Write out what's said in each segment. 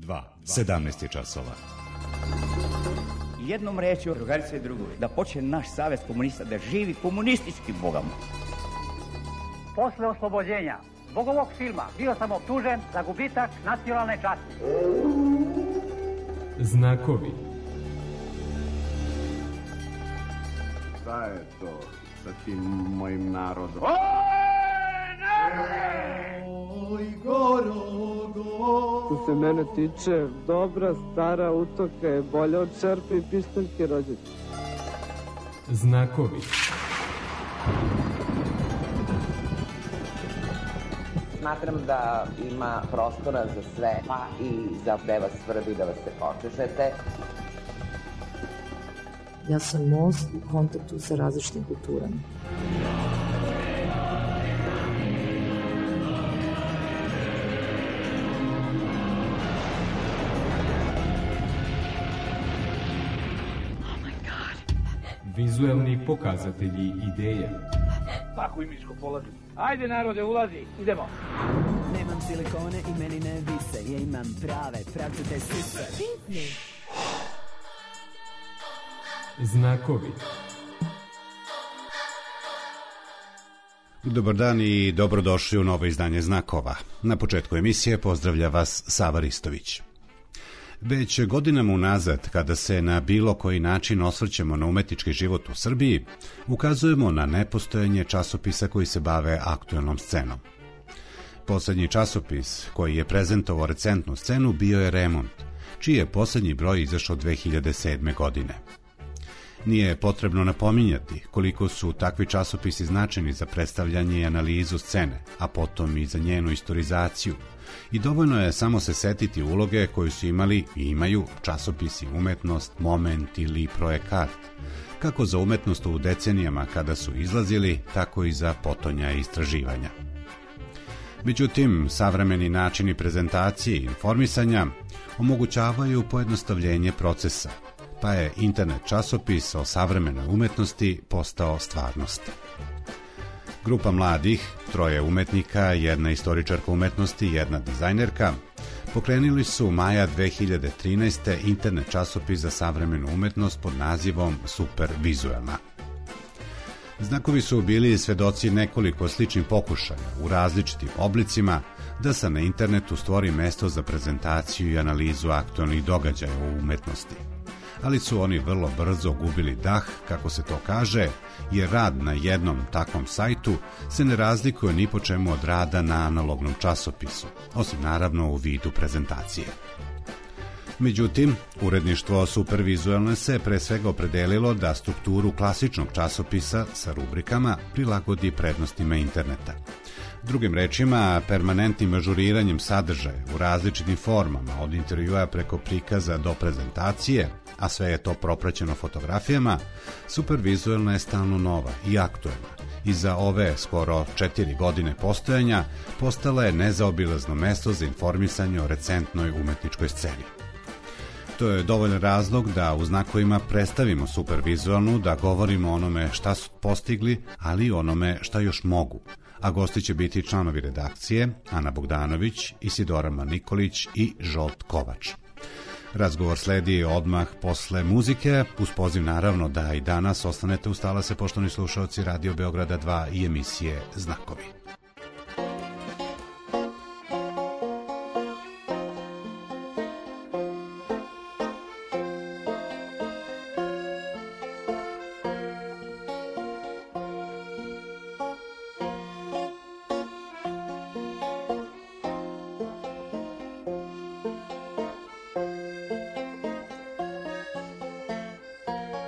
17 časova. Jednom rečju, drugarice i drugovi, da počne naš savez komunista, da živi komunistički bogamo. Posle oslobođenja zbog ovog filma bio sam optužen za gubitak nacionalne časti. Znakovi. Šta je to sa tim mojim narodom? Oj, Gorogo. Što se mene tiče, dobra stara utoka je bolja od čerpe i pištaljke rođaka. Znakovi. Smatram da ima prostora za sve, pa i za gde vas svrbi da vas se počešete. Ja sam most u kontaktu sa različitim kulturama. Vizuelni pokazatelji ideje. Tako i miško polazi. Ajde narode, ulazi, idemo. Nemam silikone i meni ne vise, ja imam prave, pravcate sise. Znakovi. Dobar dan i dobrodošli u novo izdanje Znakova. Na početku emisije pozdravlja vas Sava Ristović. Već godinama unazad, kada se na bilo koji način osvrćemo na umetnički život u Srbiji, ukazujemo na nepostojanje časopisa koji se bave aktuelnom scenom. Poslednji časopis koji je prezentovao recentnu scenu bio je Remont, čiji je poslednji broj izašao 2007. godine. Nije potrebno napominjati koliko su takvi časopisi značajni za predstavljanje i analizu scene, a potom i za njenu istorizaciju. I dovoljno je samo se setiti uloge koju su imali i imaju časopisi Umetnost, Moment ili Projekat, kako za umetnost u decenijama kada su izlazili, tako i za potonja i istraživanja. Međutim, savremeni načini prezentacije i informisanja omogućavaju pojednostavljenje procesa, pa je internet časopis o savremenoj umetnosti postao stvarnost. Grupa mladih, 3 umetnika, 1 istoričarka umetnosti i 1 dizajnerka, pokrenuli su maja 2013. internet časopis za savremenu umetnost pod nazivom Supervizuelna. Znakovi su bili svedoci nekoliko sličnih pokušaja u različitim oblicima da se na internetu stvori mesto za prezentaciju i analizu aktualnih događaja u umetnosti. Ali su oni vrlo brzo gubili dah, kako se to kaže, jer rad na jednom takvom sajtu se ne razlikuje ni po čemu od rada na analognom časopisu, osim naravno u vidu prezentacije. Međutim, uredništvo Supervizuelne se pre svega opredelilo da strukturu klasičnog časopisa sa rubrikama prilagodi prednostima interneta. Drugim rečima, permanentnim ažuriranjem sadržaja u različitim formama, od intervjua preko prikaza do prezentacije, a sve je to propraćeno fotografijama, Supervizuelna je stalno nova i aktuelna i za ove skoro 4 godine postojanja postala je nezaobilazno mesto za informisanje o recentnoj umetničkoj sceni. To je dovoljan razlog da u Znakovima predstavimo Supervizuelnu, da govorimo o onome šta su postigli, ali i onome šta još mogu. A gosti će biti članovi redakcije Ana Bogdanović, Isidora Nikolić i Žolt Kovač. Razgovor sledi odmah posle muzike, uz poziv naravno da i danas ostanete uz talase, poštovani slušaoci Radio Beograda 2 i emisije Znakovi.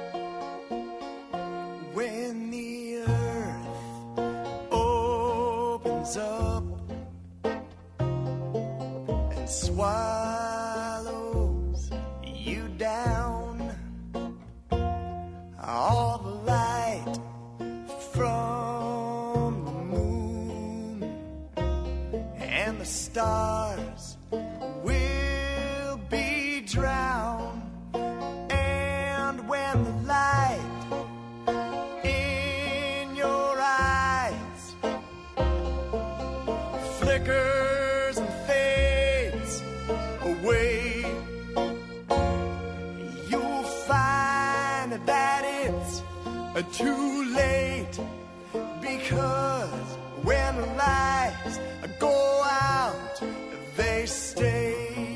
When the earth too late, because when the lights go out, they stay.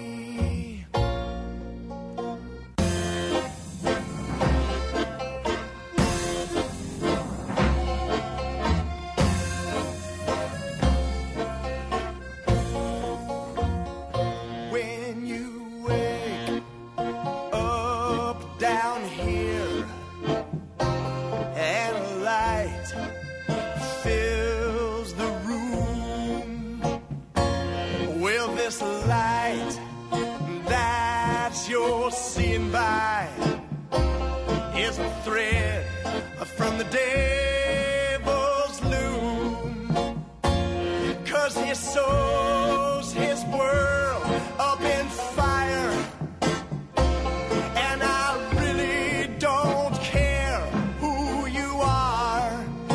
Is a thread from the devil's loom, 'cause he sows his world up in fire, and I really don't care who you are.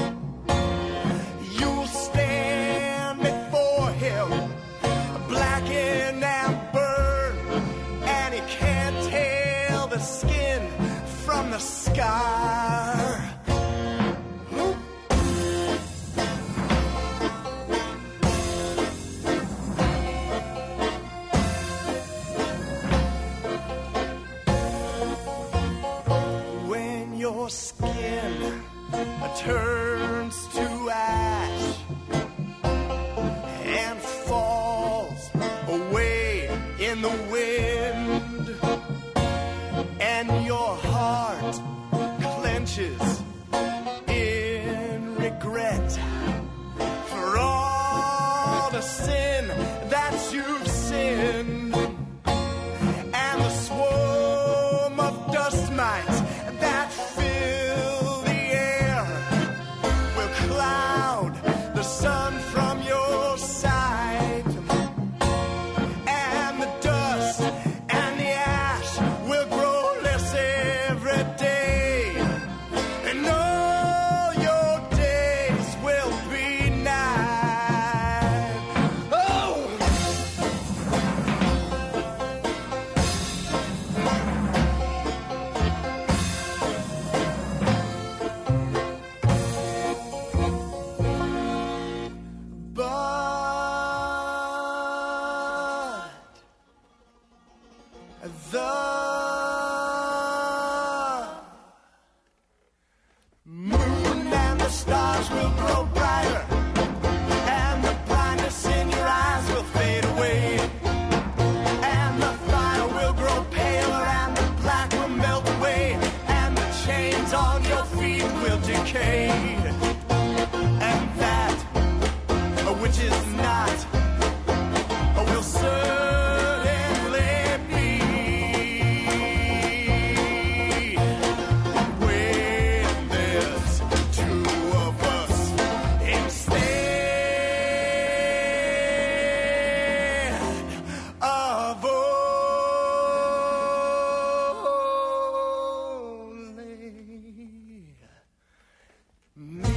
You'll stand before him blackened and burned, and he can't tell the skin from the scar. When your skin turns to ash and falls away in the wind, and your heart clenches in regret for all the sin that you've sinned, and the swarm of dust mites that fill the air will cloud the sun from your sight, and the dust and the ash will grow less every day, and all your days will be night. Oh! But the moon and the stars will grow brighter, and the blindness in your eyes will fade away, and the fire will grow paler, and the black will melt away, and the chains on your feet will decay, and that which is not will certainly be. When there's two of us instead of only me.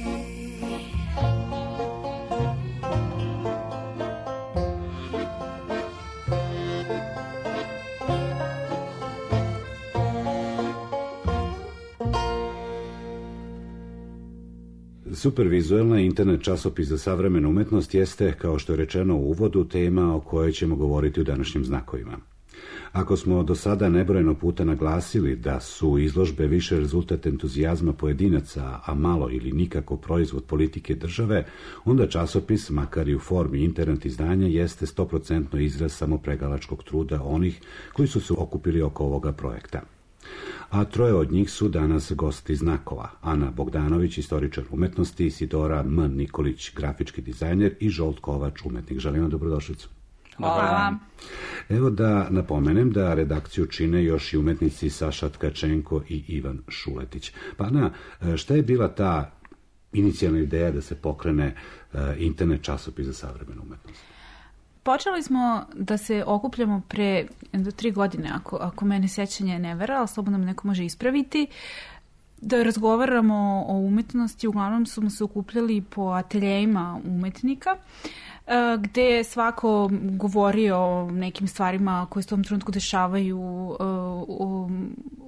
Supervizualna internet časopis za savremenu umetnost jeste, kao što je rečeno u uvodu, tema o kojoj ćemo govoriti u današnjim znakovima. Ako smo do sada nebrojeno puta naglasili da su izložbe više rezultat entuzijazma pojedinaca, a malo ili nikako proizvod politike države, onda časopis, makar i u formi internet izdanja, jeste 100% izraz samopregalačkog truda onih koji su se okupili oko ovoga projekta. A troje od njih su danas gosti znakova: Ana Bogdanović, istoričar umetnosti, Isidora M. Nikolić, grafički dizajner i Žolt Kovač, umetnik. Želim vam dobrodošlicu. Hvala. Evo da napomenem da redakciju čine još i umetnici Saša Tkačenko i Ivan Šuletić. Pa Ana, šta je bila ta inicijalna ideja da se pokrene internet časopis za savremenu umetnost? Počeli smo da se okupljamo pre 3 godine, ako mene sećanje ne vera, ali slobodno me neko može ispraviti, da razgovaramo o umetnosti. Uglavnom smo se okupljali po ateljejima umetnika, gde je svako govorio o nekim stvarima koje se u tom trenutku dešavaju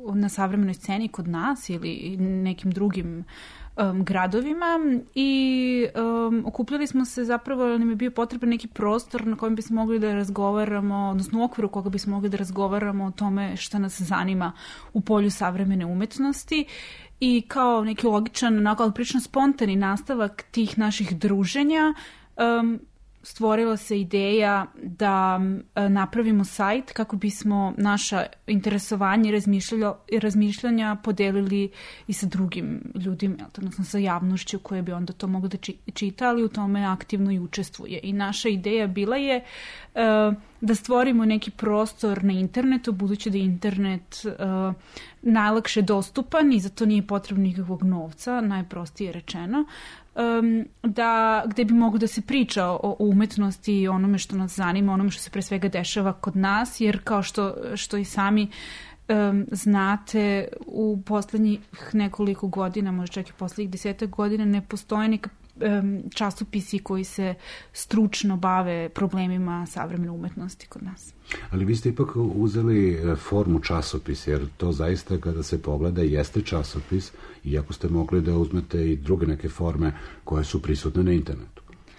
na savremenoj sceni kod nas ili nekim drugim gradovima i okupljali smo se, zapravo nam je bio potreban neki prostor na kojem bismo mogli da razgovaramo, odnosno u okviru koga bismo mogli da razgovaramo o tome šta nas zanima u polju savremene umetnosti i kao neki logičan, ali prilično spontani nastavak tih naših druženja stvorila se ideja da napravimo sajt kako bismo naša interesovanja i razmišljanja podelili i sa drugim ljudima, odnosno sa javnošću koje bi onda to mogli da čita, ali u tome aktivno i učestvuje. I naša ideja bila je da stvorimo neki prostor na internetu, budući da je internet najlakše dostupan i za to nije potrebno nikakvog novca, najprostije rečeno, gde bi moglo da se priča o umetnosti i onome što nas zanima, onome što se pre svega dešava kod nas, jer kao što i sami znate, u poslednjih nekoliko godina, možda čak i poslednjih 10 godina, ne postoje neka časopisi koji se stručno bave problemima savremene umetnosti kod nas. Ali vi ste ipak uzeli formu časopisa, jer to zaista kada se pogleda jeste časopis, iako ste mogli da uzmete i druge neke forme koje su prisutne na internetu.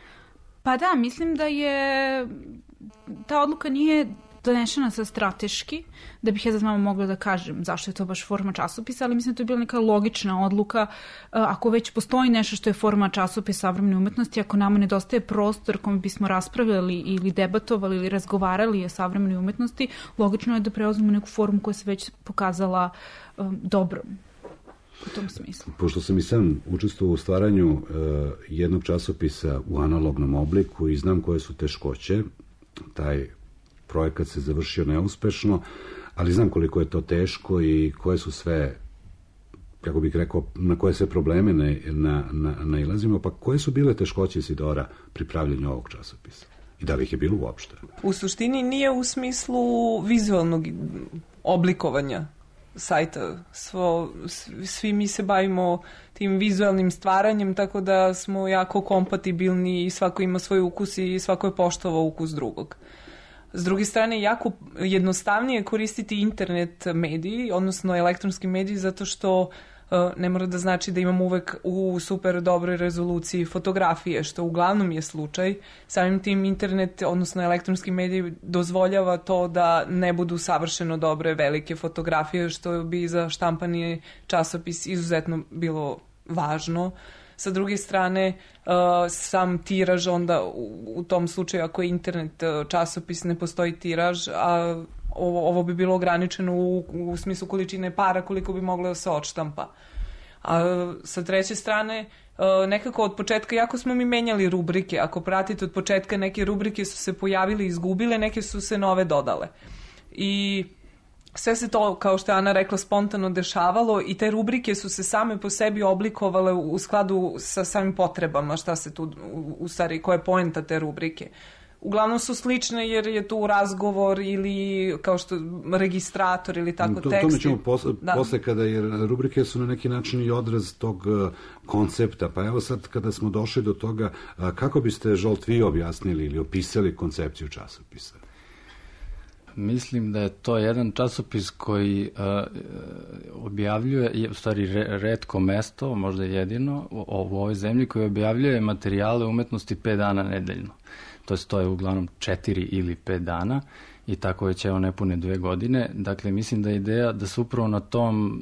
Pa da, mislim da je ta odluka nije donešena sa strateški, da bih ja za vama mogla da kažem zašto je to baš forma časopisa, ali mislim da to je bila neka logična odluka. Ako već postoji nešto što je forma časopisa savremene umetnosti, ako nama nedostaje prostor kome bismo raspravljali ili debatovali ili razgovarali o savremenoj umetnosti, logično je da preuzmemo neku formu koja se već pokazala dobrom u tom smislu. Pošto sam i sam učestvovao u stvaranju jednog časopisa u analognom obliku i znam koje su teškoće, taj projekat se završio neuspešno, ali znam koliko je to teško i koje su sve, kako bih rekao, na koje sve probleme nailazimo, pa koje su bile teškoće, Isidora, pri pravljenju ovog časopisa? I da li ih je bilo uopšte? U suštini nije u smislu vizualnog oblikovanja sajta. Svi mi se bavimo tim vizualnim stvaranjem, tako da smo jako kompatibilni i svako ima svoj ukus i svako je poštovao ukus drugog. S druge strane, jako jednostavnije koristiti internet mediji, odnosno elektronski mediji, zato što ne mora da znači da imamo uvek u super dobroj rezoluciji fotografije, što uglavnom je slučaj. Samim tim internet, odnosno elektronski mediji, dozvoljava to da ne budu savršeno dobre velike fotografije, što bi za štampani časopis izuzetno bilo važno. Sa druge strane, sam tiraž onda u tom slučaju, ako je internet časopis, ne postoji tiraž, a ovo bi bilo ograničeno u smislu količine para koliko bi moglo da se odštampa. A sa treće strane, nekako od početka, jako smo mi menjali rubrike. Ako pratite od početka, neke rubrike su se pojavile i izgubile, neke su se nove dodale. I sve se to, kao što je Ana rekla, spontano dešavalo i te rubrike su se same po sebi oblikovale u skladu sa samim potrebama, šta se tu, u stvari, koja je poenta te rubrike. Uglavnom su slične jer je tu razgovor ili kao što registrator ili tako tekst. Tome ćemo posle kada, jer rubrike su na neki način i odraz tog koncepta. Pa evo sad kada smo došli do toga, kako biste, Žolt, vi objasnili ili opisali koncepciju časopisa? Mislim da je to jedan časopis koji objavljuje, u stvari retko mesto, možda jedino u ovoj zemlji, koji objavljuje materijale umetnosti 5 dana nedeljno. To je uglavnom 4 ili 5 dana i tako već evo nepune 2 godine. Dakle, mislim da je ideja da se upravo na tom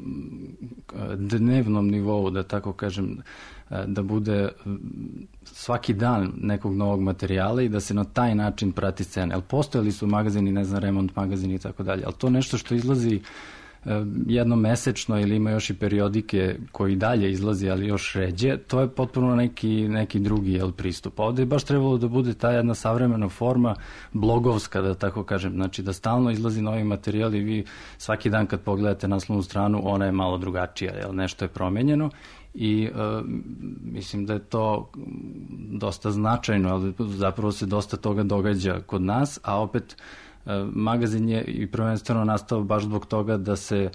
dnevnom nivou, da tako kažem, da bude svaki dan nekog novog materijala i da se na taj način prati scena. Jer postojali su magazini, ne znam, Remont magazini i tako dalje, ali to nešto što izlazi jednom mesečno ili ima još i periodike koji dalje izlazi, ali još ređe, to je potpuno neki drugi pristup. Ovde je baš trebalo da bude ta jedna savremena forma blogovska, da tako kažem, znači da stalno izlazi novi materijal i vi svaki dan kad pogledate naslovnu stranu, ona je malo drugačija, jer nešto je promenjeno i mislim da je to dosta značajno, ali zapravo se dosta toga događa kod nas, a opet magazin je i prvenstveno nastao baš zbog toga da se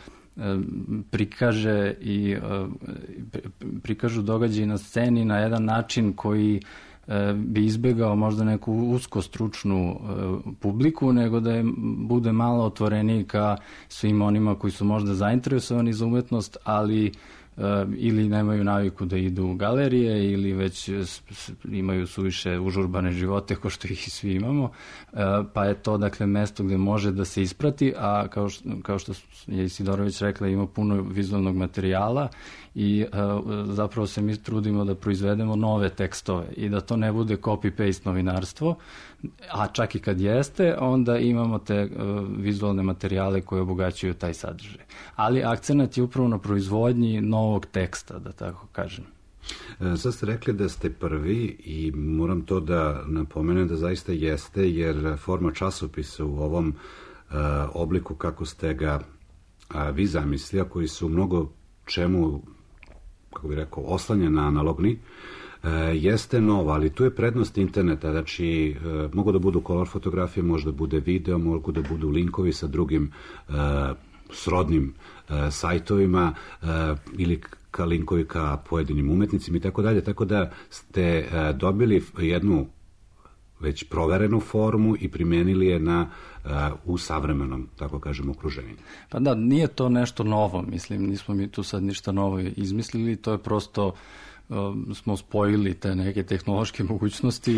prikažu događaji na sceni na jedan način koji bi izbegao možda neku usko stručnu publiku, nego da bude malo otvoreniji ka svim onima koji su možda zainteresovani za umetnost, ali ili nemaju naviku da idu u galerije ili već imaju suviše užurbane živote ko što ih svi imamo, pa je to dakle mesto gde može da se isprati, a kao što je Isidorović rekla, ima puno vizualnog materijala i zapravo se mi trudimo da proizvedemo nove tekstove i da to ne bude copy-paste novinarstvo, a čak i kad jeste, onda imamo te vizualne materijale koje obogaćuju taj sadržaj. Ali akcenat je upravo na proizvodnji novog teksta, da tako kažem. Sad ste rekli da ste prvi i moram to da napomenem da zaista jeste, jer forma časopisa u ovom obliku kako ste ga vi zamislili, a koji su mnogo čemu, kako bih rekao, oslanja na analogni, jeste nova, ali tu je prednost interneta, znači mogu da budu color fotografije, može da bude video, mogu da budu linkovi sa drugim srodnim sajtovima ili linkovi ka pojedinim umetnicima i tako dalje, tako da ste dobili jednu već proverenu formu i primenili je u savremenom, tako kažem, okruženju. Pa da, nije to nešto novo, mislim, nismo mi tu sad ništa novo izmislili, to je prosto smo spojili te neke tehnološke mogućnosti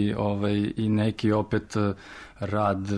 i neki opet rad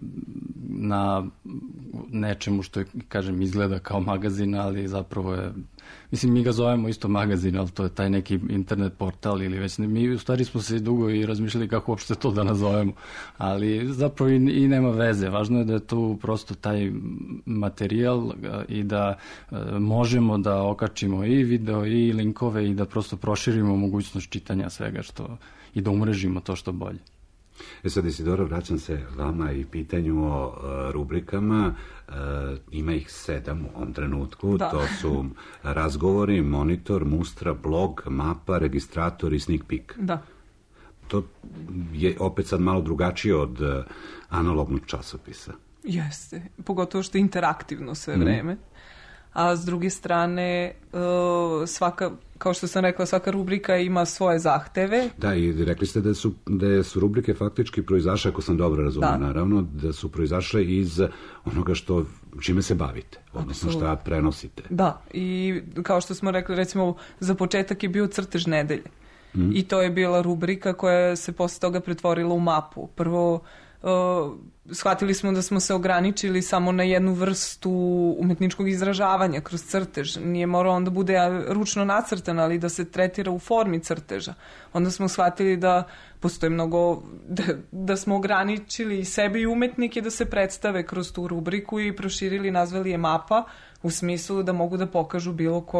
na nečemu što je, kažem, izgleda kao magazin, ali zapravo je, mislim, mi ga zovemo isto magazin, ali to je taj neki internet portal ili već, mi u stvari smo se dugo i razmišljali kako uopšte to da nazovemo, ali zapravo i nema veze, važno je da je tu prosto taj materijal i da možemo da okačimo i video i linkove i da prosto proširimo mogućnost čitanja svega i da umrežimo to što bolje. Sad, Isidora, vraćam se vama i pitanju o rubrikama. Ima ih 7 u ovom trenutku. Da. To su razgovori, monitor, mustra, blog, mapa, registrator i sneak peek. Da. To je opet sad malo drugačije od analognog časopisa. Jeste, pogotovo što je interaktivno sve vreme. A s druge strane, svaka, kao što sam rekla, svaka rubrika ima svoje zahteve. Da, i rekli ste da su rubrike faktički proizašle, ako sam dobro razumio, naravno, da su proizašle iz onoga čime se bavite, odnosno šta prenosite. Da, i kao što smo rekli, recimo, za početak je bio crtež nedelje. I to je bila rubrika koja se posle toga pretvorila u mapu. Prvo, shvatili smo da smo se ograničili samo na jednu vrstu umetničkog izražavanja kroz crtež. Nije morao onda bude ručno nacrtan, ali da se tretira u formi crteža. Onda smo shvatili da postoje mnogo, da smo ograničili sebe i umetnike da se predstave kroz tu rubriku i proširili, nazvali je mapa, u smislu da mogu da pokažu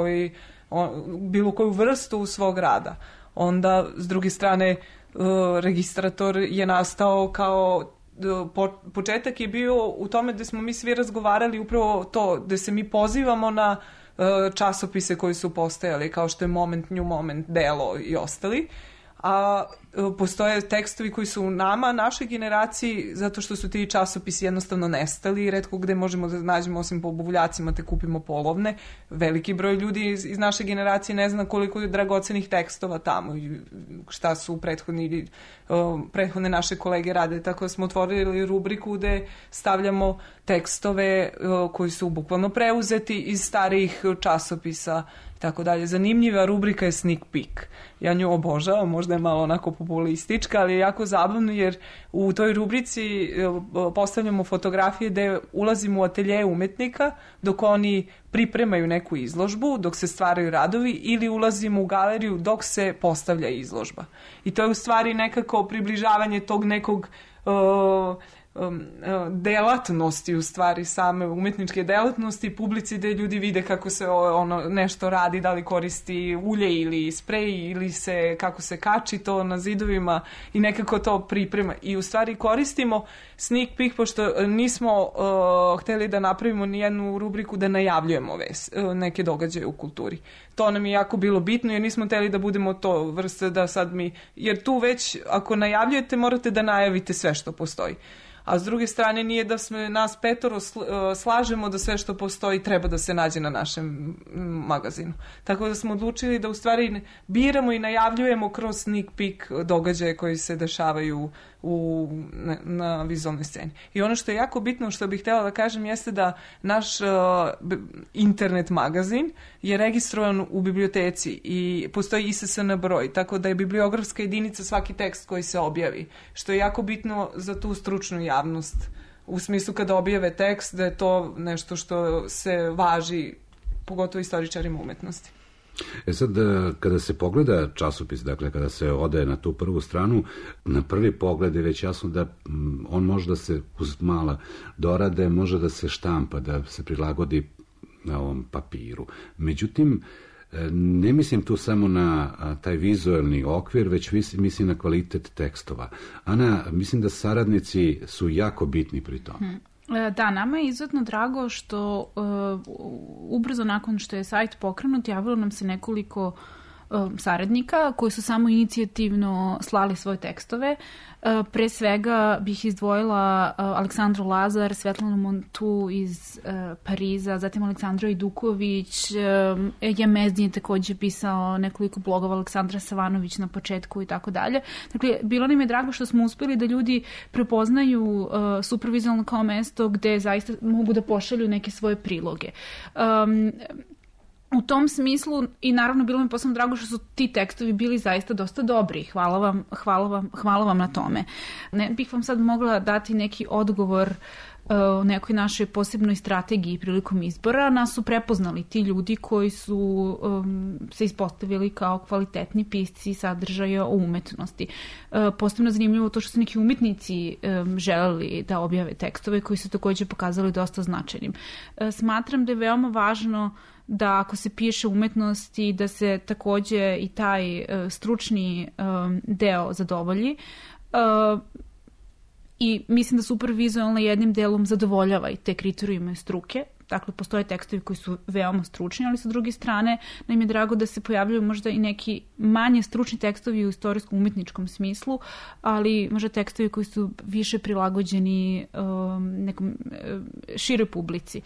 bilo koju vrstu svog rada. Onda, s druge strane, registrator je nastao kao početak je bio u tome da smo mi svi razgovarali upravo to, da se mi pozivamo na časopise koji su postojali, kao što je Moment, New Moment, Delo i ostali, a postoje tekstovi koji su nama, našoj generaciji, zato što su ti časopisi jednostavno nestali i retko gde možemo da nađemo, osim po obuljacima, te kupimo polovne. Veliki broj ljudi iz naše generacije ne zna koliko je dragocenih tekstova tamo i šta su prethodne naše kolege rade, tako da smo otvorili rubriku gde stavljamo tekstove koji su bukvalno preuzeti iz starijih časopisa, tako dalje. Zanimljiva rubrika je Sneak Peek. Ja nju obožavam, možda je malo onako populistička, ali je jako zabavno jer u toj rubrici postavljamo fotografije gde ulazimo u atelje umetnika dok oni pripremaju neku izložbu, dok se stvaraju radovi, ili ulazimo u galeriju dok se postavlja izložba. I to je u stvari nekako približavanje tog nekog delatnosti, u stvari same umetničke delatnosti, publici gde ljudi vide kako se nešto radi, da li koristi ulje ili sprej ili kako se kači to na zidovima i nekako to priprema. I u stvari koristimo sneak peek, pošto nismo hteli da napravimo nijednu rubriku da najavljujemo neke događaje u kulturi. To nam je jako bilo bitno jer nismo hteli da budemo to vrste da sad jer tu već ako najavljujete morate da najavite sve što postoji. a s druge strane nije da smo nas petoro slažemo da sve što postoji treba da se nađe na našem magazinu. Tako da smo odlučili da u stvari biramo i najavljujemo kroz sneak peek događaje koji se dešavaju na vizualnoj sceni. I ono što je jako bitno, što bih htjela da kažem, jeste da naš internet magazin je registrovan u biblioteci i postoji ISSN broj, tako da je bibliografska jedinica svaki tekst koji se objavi, što je jako bitno za tu stručnu javnost. U smislu kada objave tekst, da je to nešto što se važi, pogotovo istoričarima umetnosti. Sad, kada se pogleda časopis, dakle, kada se ode na tu prvu stranu, na prvi pogled je već jasno da on može da se uz mala dorade, može da se štampa, da se prilagodi na ovom papiru. Međutim, ne mislim tu samo na taj vizualni okvir, već mislim na kvalitet tekstova. Ana, mislim da saradnici su jako bitni pri tome. Da, nama je izuzetno drago što ubrzo nakon što je sajt pokrenut javilo nam se nekoliko saradnika koji su samo inicijativno slali svoje tekstove. Pre svega bih izdvojila Aleksandru Lazar, Svetlanu Montu iz Pariza, zatim Aleksandra Iduković, Mezdin je također pisao nekoliko blogova, Aleksandra Savanović na početku i tako dalje. Dakle, bilo nam je drago što smo uspjeli da ljudi prepoznaju supervizualno kao mesto gde zaista mogu da pošalju neke svoje priloge. U tom smislu, i naravno bilo mi posebno drago što su ti tekstovi bili zaista dosta dobri. Hvala vam na tome. Ne bih vam sad mogla dati neki odgovor o nekoj našoj posebnoj strategiji prilikom izbora. Nas su prepoznali ti ljudi koji su se ispostavili kao kvalitetni pisci sadržaja o umetnosti. Posebno zanimljivo to što su neki umetnici želeli da objave tekstove koji su također pokazali dosta značajnim. Smatram da je veoma važno da ako se piše umetnosti, da se također i taj stručni deo zadovolji. I mislim da supervizualno jednim delom zadovoljava i te kriterijume struke. Dakle, postoje tekstovi koji su veoma stručni, ali sa druge strane nam je drago da se pojavljaju možda i neki manje stručni tekstovi u istorijsko-umetničkom smislu, ali možda tekstovi koji su više prilagođeni nekom široj publici.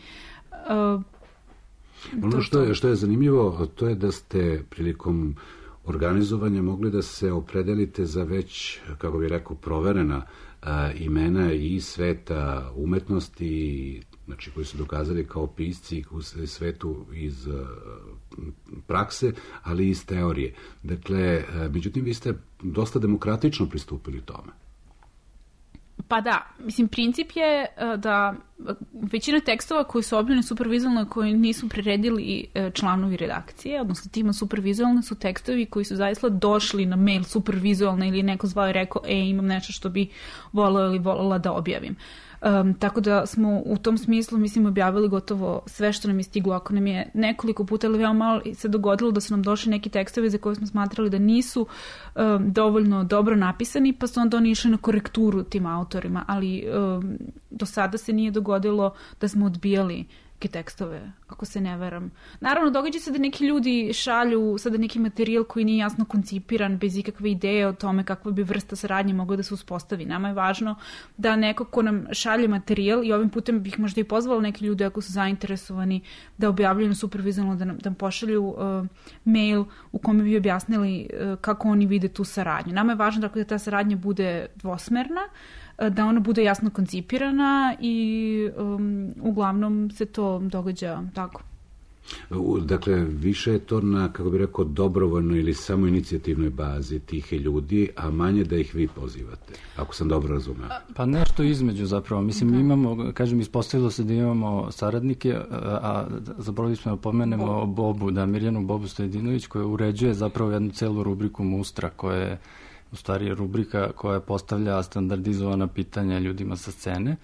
Ono što je zanimljivo, to je da ste prilikom organizovanja mogli da se opredelite za već, kako bih rekao, proverena imena i sveta umetnosti, znači koji su dokazali kao pisci u svetu iz prakse, ali i iz teorije. Dakle, međutim, vi ste dosta demokratično pristupili tome. Pa da, mislim, princip je da većina tekstova koji su objavljeni supervizualno, koji nisu priredili članovi redakcije, odnosno tima supervizualne, su tekstovi koji su zaista došli na mail supervizualne ili neko zvao i rekao, imam nešto što bi voleo ili volela da objavim. Tako da smo u tom smislu, mislim, objavili gotovo sve što nam je stiglo. Ako nam je nekoliko puta ili veoma malo se dogodilo da su nam došli neki tekstovi za koje smo smatrali da nisu dovoljno dobro napisani, pa su onda oni išli na korekturu tim autorima, ali do sada se nije dogodilo da smo odbijali tekstove, ako se ne veram. Naravno, događa se da neki ljudi šalju sada neki materijal koji nije jasno koncipiran, bez ikakve ideje o tome kakva bi vrsta saradnje mogla da se uspostavi. Nama je važno da neko ko nam šalje materijal, i ovim putem bih možda i pozvala neki ljudi ako su zainteresovani da objavljuju supervizualno, da nam pošalju mail u kome bi objasnili kako oni vide tu saradnju. Nama je važno da ta saradnja bude dvosmerna, da ona bude jasno koncipirana i uglavnom se to događa tako. Dakle, više je to na, kako bih rekao, dobrovoljnoj ili samoinicijativnoj bazi tih ljudi, a manje da ih vi pozivate, ako sam dobro razumeo. Pa nešto između zapravo. Mislim, imamo, kažem, ispostavilo se da imamo saradnike, a zaboravili smo da pomenemo Bobu, da Mirjanu Bobu Stojedinović, koja uređuje zapravo jednu celu rubriku Mustra, koja je u stvari rubrika koja postavlja standardizovana pitanja ljudima sa scene.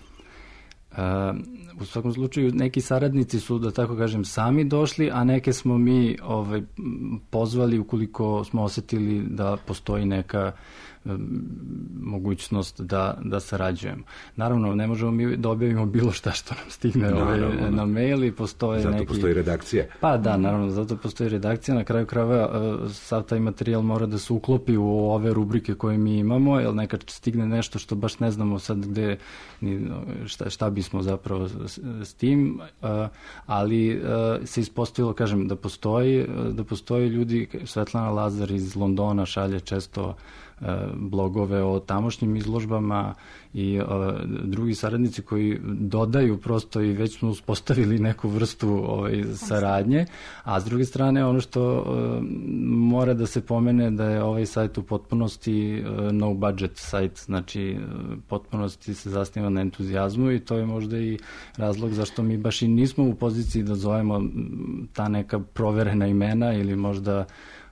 U svakom slučaju neki saradnici su, da tako kažem, sami došli, a neke smo mi pozvali ukoliko smo osetili da postoji neka mogućnost da sarađujemo. Naravno, ne možemo mi da objavimo bilo šta što nam stigne na mail i postoje zato postoji redakcija. Pa da, naravno, zato postoji redakcija. Na kraju krajeva sav taj materijal mora da se uklopi u ove rubrike koje mi imamo, jer nekad stigne nešto što baš ne znamo sad gde, šta bismo zapravo s tim, ali se ispostavilo, kažem, da postoji ljudi, Svetlana Lazar iz Londona šalje često blogove o tamošnjim izložbama i drugi saradnici koji dodaju prosto i već smo uspostavili neku vrstu saradnje, a s druge strane ono što mora da se pomene da je ovaj sajt u potpunosti no budget sajt, znači potpunosti se zasniva na entuzijazmu i to je možda i razlog zašto mi baš i nismo u poziciji da zovemo ta neka proverena imena ili možda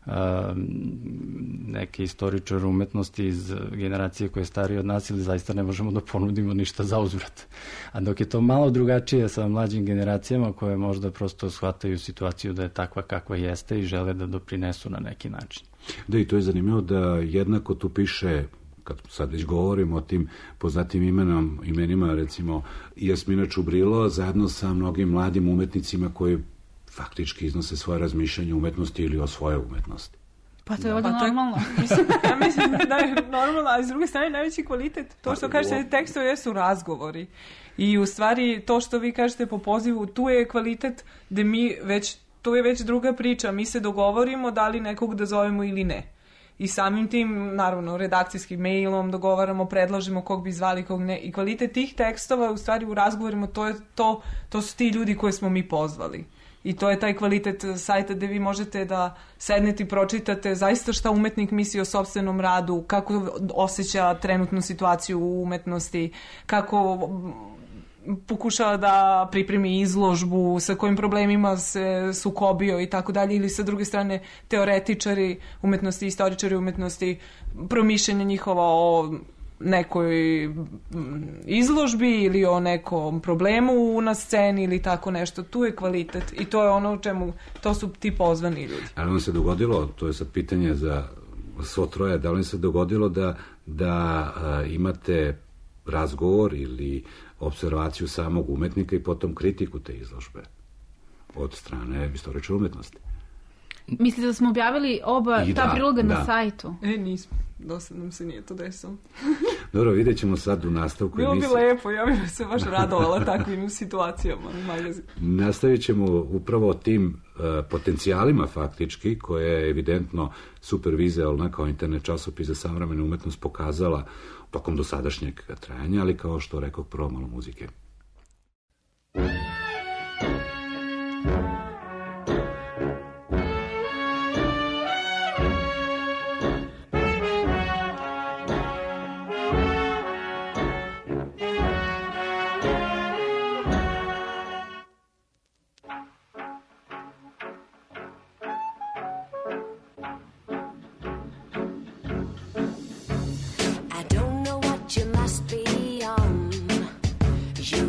neki istoričar umetnosti iz generacije koje je stariji od nas ili zaista ne možemo da ponudimo ništa za uzvrat. A dok je to malo drugačije sa mlađim generacijama koje možda prosto shvataju situaciju da je takva kakva jeste i žele da doprinesu na neki način. Da, i to je zanimljivo da jednako tu piše, kad sad već govorimo o tim poznatim imenima, recimo Jasmina Čubrilo, zajedno sa mnogim mladim umetnicima koji faktički iznose svoje razmišljanje o umetnosti ili o svoje umetnosti. Pa to je ovdje normalno. Ja mislim da je normalno, ali s druge strane najveći kvalitet, to što kažete tekstovi jesu razgovori. I u stvari to što vi kažete po pozivu, tu je kvalitet gde mi već, to je već druga priča, mi se dogovorimo da li nekog da zovemo ili ne. I samim tim, naravno, redakcijskim mailom dogovaramo, predložimo kog bi zvali, kog ne. I kvalitet tih tekstova, u stvari u razgovorima, to su ti ljudi koje smo mi pozvali. I to je taj kvalitet sajta gde vi možete da sednete i pročitate zaista šta umetnik misli o sopstvenom radu, kako osjeća trenutnu situaciju u umetnosti, kako pokušava da pripremi izložbu, sa kojim problemima se sukobio i tako dalje, ili sa druge strane teoretičari umetnosti, istoričari umetnosti, promišljanje njihova o nekoj izložbi ili o nekom problemu na sceni ili tako nešto. Tu je kvalitet i to je ono u čemu, to su ti pozvani ljudi. Ali vam se dogodilo, to je sad pitanje za svo troje, da li se dogodilo da imate razgovor ili observaciju samog umetnika i potom kritiku te izložbe od strane istoričara umetnosti? Mislite da smo objavili ta priloga na sajtu? Nismo. Dosad nam se nije to desilo. Dobro, vidjet ćemo sad u nastavku emisije. Bilo bi lepo, ja bih se baš radovala takvim situacijama u magazinu. Nastavit ćemo upravo o tim potencijalima faktički, koje je evidentno Supervizualna kao internet časopis za savremenu umetnost pokazala tokom dosadašnjeg trajanja, ali kao što rekao, prvo malo muzike. You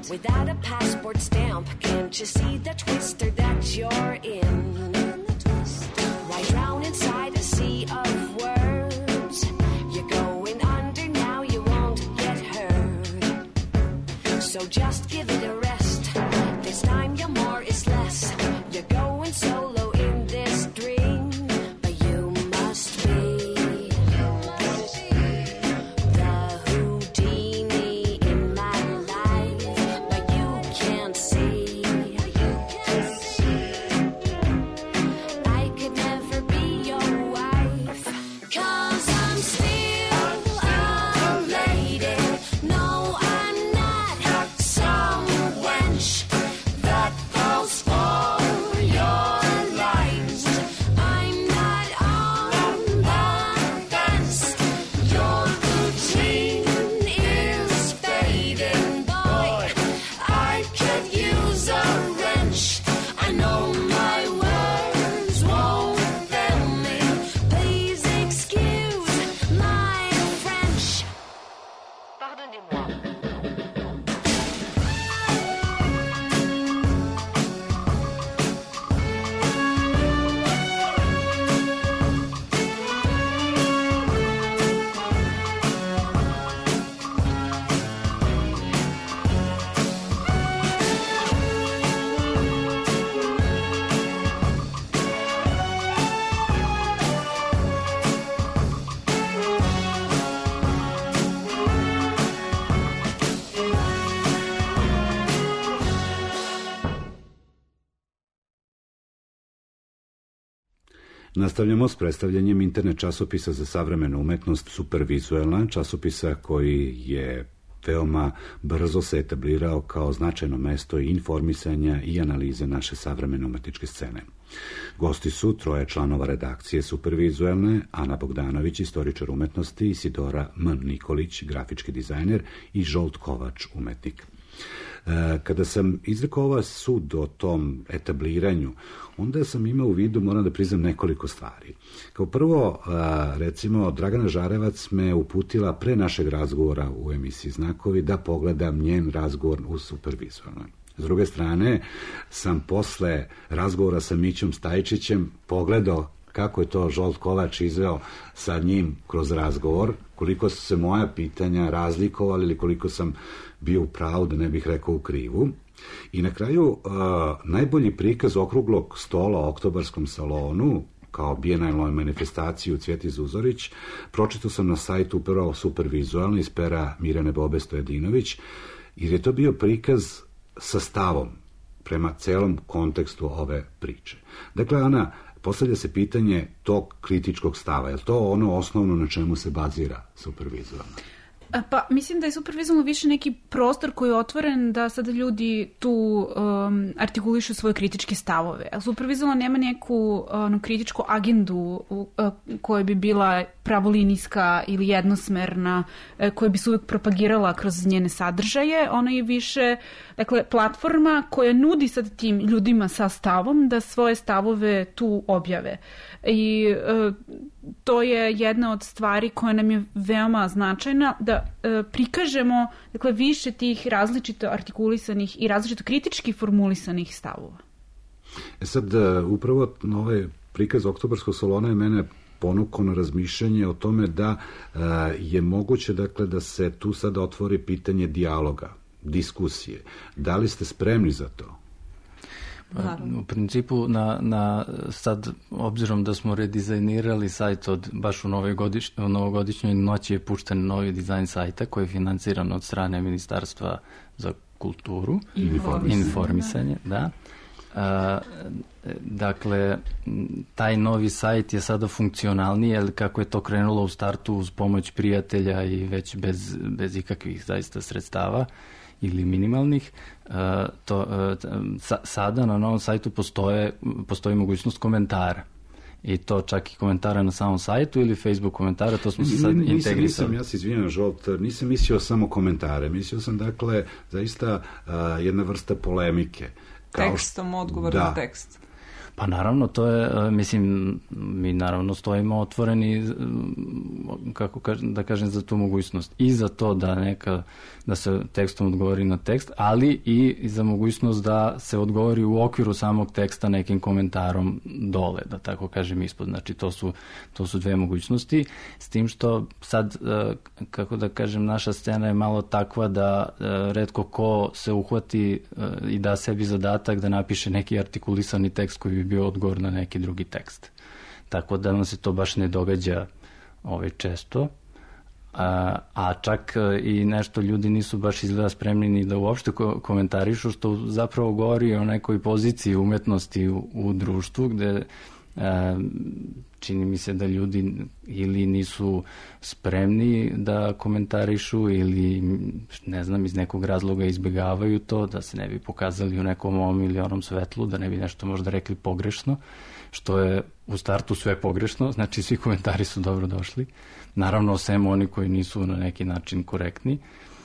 Without a passport stamp, can't you see the twister that you're in? Right round inside a sea of words. You're going under now, you won't get hurt. So just give it a rest. This time your more is less. You're going solo in this dream, but you must be the Houdini in my life, but you can't see. I could never be your wife, 'cause I'm still a lady. No, I'm not some wench that falls for your lies. I'm not on the fence. Your routine is fading, boy. I could use a wrench. I know my words won't fail me. Please excuse my French. Pardonnez-moi. Nastavljamo s predstavljanjem internet časopisa za savremenu umetnost Supervizuelna, časopisa koji je veoma brzo se etablirao kao značajno mesto informisanja i analize naše savremene umetničke scene. Gosti su troje članova redakcije Supervizuelne, Ana Bogdanović, istoričar umetnosti, Isidora M. Nikolić, grafički dizajner i Žolt Kovač, umetnik. Kada sam izrekao ovaj sud o tom etabliranju, onda sam imao u vidu, moram da priznam, nekoliko stvari. Kao prvo, recimo, Dragana Žarevac me uputila pre našeg razgovora u emisiji Znakovi da pogledam njen razgovor u Supervizualnoj. S druge strane, sam posle razgovora sa Mićom Stajčićem pogledao kako je to Žolt Kovač izveo sa njim kroz razgovor, koliko su se moja pitanja razlikovali ili koliko sam bio u pravu, da ne bih rekao u krivu. I na kraju, najbolji prikaz okruglog stola u Oktobarskom salonu, kao bijenalnoj manifestaciji u Cvjeti Zuzorić, pročitao sam na sajtu upravo Supervizualno iz pera Mirjane Bobe Stojadinović, jer je to bio prikaz sa stavom prema celom kontekstu ove priče. Dakle, Ana, postavlja se pitanje tog kritičkog stava. Je li to ono osnovno na čemu se bazira Supervizualno? Pa, mislim da je Supervizualno više neki prostor koji je otvoren da sada ljudi tu artikulišu svoje kritičke stavove. A Supervizualno nema neku kritičku agendu koja bi bila pravolinijska ili jednosmerna, koja bi se uvijek propagirala kroz njene sadržaje. Ona je više, dakle, platforma koja nudi sad tim ljudima sa stavom da svoje stavove tu objave. I to je jedna od stvari koja nam je veoma značajna, da prikažemo, dakle, više tih različito artikulisanih i različito kritički formulisanih stavova. Sad, upravo ovaj prikaz Oktobarskog salona je mene ponukao na razmišljanje o tome da je moguće, dakle, da se tu sada otvori pitanje dijaloga, diskusije. Da li ste spremni za to? U principu, sad, obzirom da smo redizajnirali sajt baš u novogodišnjoj noći je pušten novi dizajn sajta koji je financiran od strane Ministarstva za kulturu i informisanje. Da. Dakle, taj novi sajt je sada funkcionalniji, jer kako je to krenulo u startu uz pomoć prijatelja i već bez ikakvih zaista sredstava ili minimalnih, sada na novom sajtu postoji mogućnost komentara. I to čak i komentara na samom sajtu ili Facebook komentara, to smo se sad integrisali. Ja se izvinjam, Žolt, nisam mislio samo komentare, mislio sam, dakle, zaista jedna vrsta polemike. Tekstom, odgovor na tekst. Pa naravno, to je, mislim, mi naravno stojimo otvoreni, da kažem, za tu mogućnost. I za to da se tekstom odgovori na tekst, ali i za mogućnost da se odgovori u okviru samog teksta nekim komentarom dole, da tako kažem, ispod. Znači, to su dve mogućnosti. S tim što sad, kako da kažem, naša scena je malo takva da retko ko se uhvati i da sebi zadatak da napiše neki artikulisani tekst koji bi bio odgovor na neki drugi tekst. Tako da nam se to baš ne događa često. A čak i nešto ljudi nisu baš izgleda spremni ni da uopšte komentarišu, što zapravo govori o nekoj poziciji umetnosti u društvu, gde čini mi se da ljudi ili nisu spremni da komentarišu ili, ne znam, iz nekog razloga izbjegavaju to, da se ne bi pokazali u nekom ovom ili onom svetlu, da ne bi nešto možda rekli pogrešno, što je u startu sve pogrešno, znači svi komentari su dobro došli. Naravno, osim oni koji nisu na neki način korektni.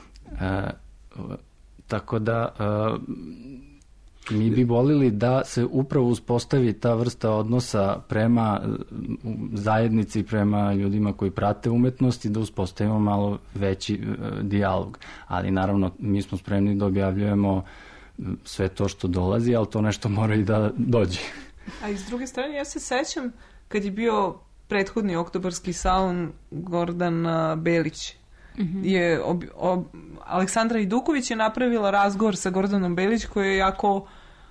Tako da mi bi volili da se upravo uspostavi ta vrsta odnosa prema zajednici, prema ljudima koji prate umetnost i da uspostavimo malo veći dijalog. Ali naravno, mi smo spremni da objavljujemo sve to što dolazi, ali to nešto mora i da dođe. A i s druge strane, ja se sećam kad je bio prethodni oktobarski salon, Gordan Belić je Aleksandra Iduković je napravila razgovor sa Gordanom Belić koji je jako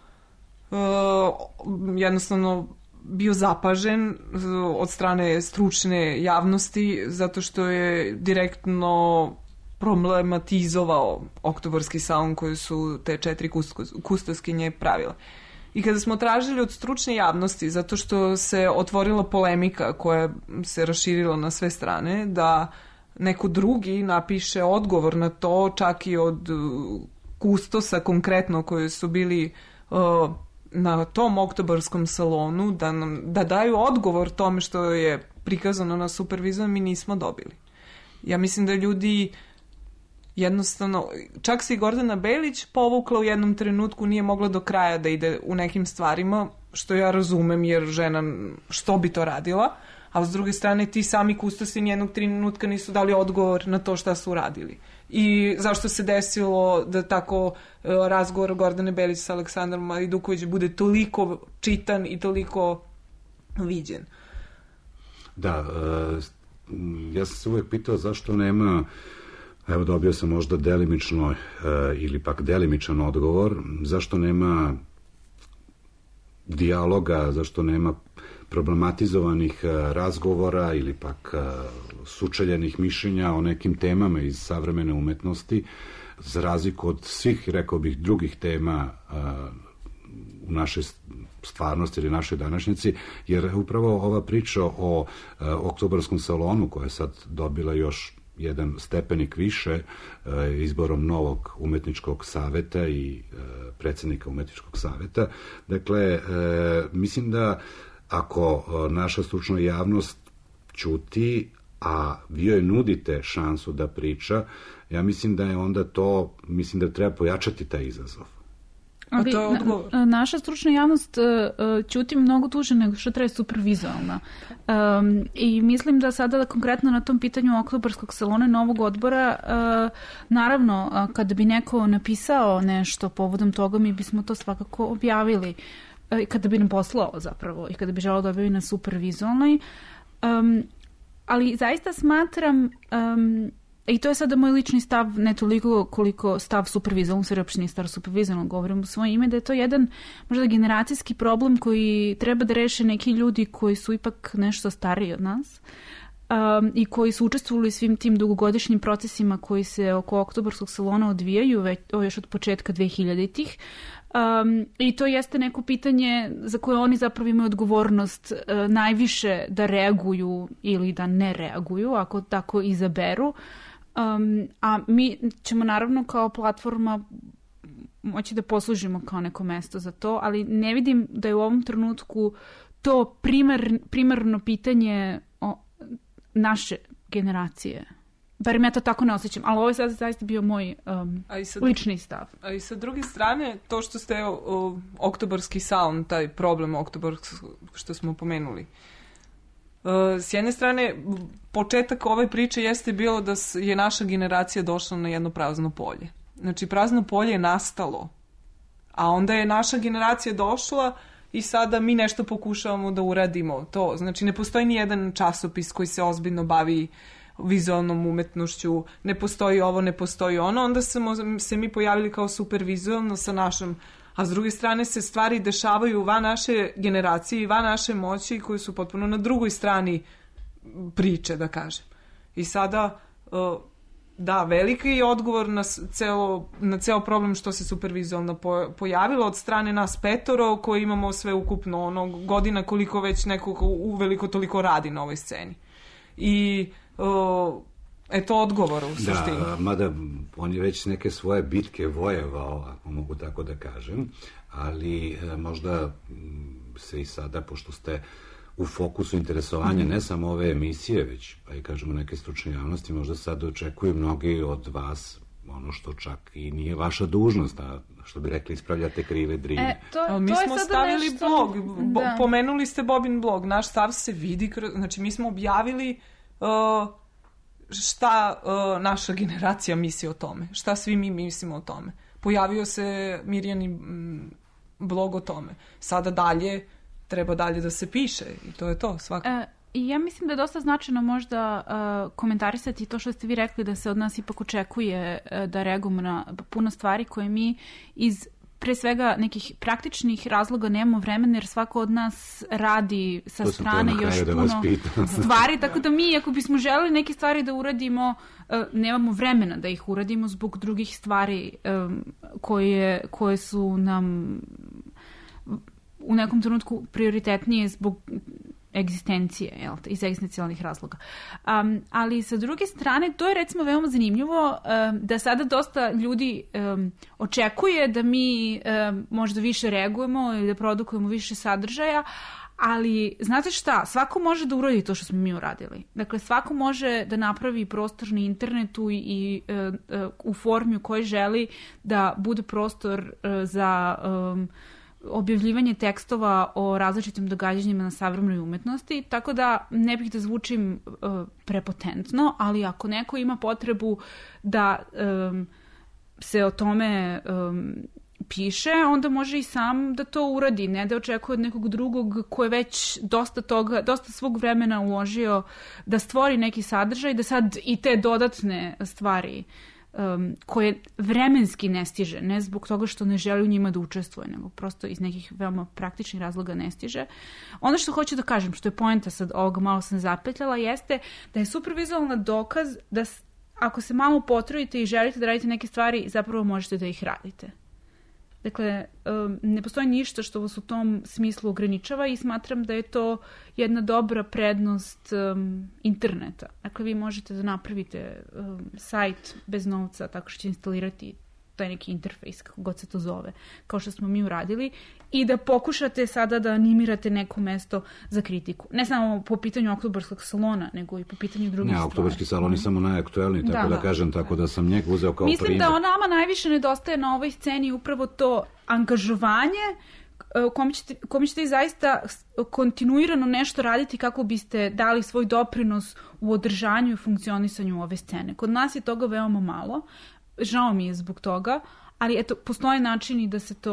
jednostavno bio zapažen od strane stručne javnosti zato što je direktno problematizovao oktobarski salon koji su te 4 kustoskinje pravile. I kada smo tražili od stručne javnosti, zato što se otvorila polemika koja se raširila na sve strane, da neko drugi napiše odgovor na to, čak i od kustosa konkretno koji su bili na tom oktobarskom salonu, da daju odgovor tome što je prikazano na superviziju, mi nismo dobili. Ja mislim da ljudi jednostavno, čak se i Gordana Belić povukla u jednom trenutku, nije mogla do kraja da ide u nekim stvarima, što ja razumem jer žena što bi to radila, a s druge strane ti sami kustosi nijednog trenutka nisu dali odgovor na to šta su uradili. I zašto se desilo da tako razgovor Gordane Belić sa Aleksandrom Iduković bude toliko čitan i toliko viđen. Da, ja sam se uvijek pitao zašto nema, evo dobio sam možda delimično ili pak delimičan odgovor, zašto nema dijaloga, zašto nema problematizovanih razgovora ili pak sučeljenih mišljenja o nekim temama iz savremene umetnosti, za razliku od svih, rekao bih, drugih tema u našoj stvarnosti ili našoj današnjici, jer upravo ova priča o oktobarskom salonu, koja je sad dobila još jedan stepenik više izborom novog umetničkog saveta i predsjednika umetničkog saveta. Dakle, mislim da ako naša stručna javnost ćuti, a vi joj nudite šansu da priča, ja mislim da je onda to, mislim da treba pojačati taj izazov. Ali naša stručna javnost ćuti mnogo duže nego što treba supervizualna. I mislim da sada konkretno na tom pitanju oktobarskog salona novog odbora, naravno, kada bi neko napisao nešto povodom toga, mi bismo to svakako objavili. Kada bi nam poslao zapravo i kada bi želao da objavi na supervizualnoj. Ali zaista smatram, i to je sada moj lični stav, ne toliko koliko stav supervizualnog, sve uopšte nije stav supervizualnog, govorim u svoje ime, da je to jedan možda generacijski problem koji treba da reše neki ljudi koji su ipak nešto stariji od nas i koji su učestvovali svim tim dugogodišnjim procesima koji se oko oktobarskog salona odvijaju još od početka 2000-ih. I to jeste neko pitanje za koje oni zapravo imaju odgovornost najviše da reaguju ili da ne reaguju, ako tako izaberu. A mi ćemo naravno kao platforma moći da poslužimo kao neko mesto za to, ali ne vidim da je u ovom trenutku to primarno pitanje naše generacije. barem ja to tako ne osjećam, ali ovo je sad zaista bio moj lični stav. A i sa druge strane, to što ste oktobarski salon, taj problem oktobarski što smo pomenuli. S jedne strane, početak ove priče jeste bilo da je naša generacija došla na jedno prazno polje. Znači, prazno polje je nastalo, a onda je naša generacija došla i sada mi nešto pokušavamo da uradimo. To, znači, ne postoji ni jedan časopis koji se ozbiljno bavi vizualnom umetnošću, ne postoji ovo, ne postoji ono, onda smo se mi pojavili kao super vizualno sa našom, a s druge strane se stvari dešavaju van naše generacije i van naše moći koji su potpuno na drugoj strani priče, da kažem. I sada, da, veliki je odgovor na ceo problem što se supervizualno pojavilo od strane nas 5 koji imamo sve ukupno godina koliko već neko uveliko toliko radi na ovoj sceni. I eto odgovor u suštini. Da, mada on je već neke svoje bitke vojevao, ako mogu tako da kažem, ali možda se i sada, pošto ste u fokusu interesovanja ne samo ove emisije, već, pa i kažemo neke stručne javnosti, možda sad očekuju mnogi od vas ono što čak i nije vaša dužnost, a što bi rekli, ispravljate krive drine. Mi smo stavili blog, pomenuli ste Bobin blog, naš stav se vidi, znači mi smo objavili šta naša generacija misli o tome, šta svi mi mislimo o tome. Pojavio se Mirjani blog o tome. Sada dalje, treba dalje da se piše i to je to, svakako. I ja mislim da je dosta značajno možda komentarisati to što ste vi rekli, da se od nas ipak očekuje da reagujemo na puno stvari koje mi iz pre svega nekih praktičnih razloga nemamo vremena, jer svako od nas radi sa strane još puno stvari, tako da mi, ako bismo želeli neke stvari da uradimo, nemamo vremena da ih uradimo zbog drugih stvari koje su nam u nekom trenutku prioritetnije zbog egzistencije, iz egzistencijalnih razloga. Ali sa druge strane, to je recimo veoma zanimljivo da sada dosta ljudi očekuje da mi možda više reagujemo ili da produkujemo više sadržaja, ali znate šta, svako može da uradi to što smo mi uradili. Dakle, svako može da napravi prostor na internetu i u formi u kojoj želi da bude prostor za objavljivanje tekstova o različitim događanjima na savremenoj umetnosti, tako da ne bih da zvučim prepotentno, ali ako neko ima potrebu da se o tome piše, onda može i sam da to uradi, ne da očekuje od nekog drugog ko je već dosta svog vremena uložio da stvori neki sadržaj, da sad i te dodatne stvari koje vremenski ne stiže, ne zbog toga što ne želi u njima da učestvuje, nego prosto iz nekih veoma praktičnih razloga ne stiže. Ono što hoću da kažem, što je poenta sad ovoga, malo sam zapetljala, jeste da je supervizualna dokaz da ako se malo potrudite i želite da radite neke stvari, zapravo možete da ih radite. Dakle, ne postoji ništa što vas u tom smislu ograničava i smatram da je to jedna dobra prednost interneta. Dakle, vi možete da napravite sajt bez novca tako što će instalirati taj neki interfejs, kako god se to zove, kao što smo mi uradili, i da pokušate sada da animirate neko mesto za kritiku. Ne samo po pitanju oktobarskog salona, nego i po pitanju drugih stvari. Oktobarski salon je samo najaktuelniji, tako da kažem, tako da sam njega uzeo kao primjer. Mislim da nama najviše nedostaje na ovoj sceni upravo to angažovanje kome ćete zaista kontinuirano nešto raditi kako biste dali svoj doprinos u održanju i funkcionisanju ove scene. Kod nas je toga veoma malo. Žao mi je zbog toga, ali eto, postoje načini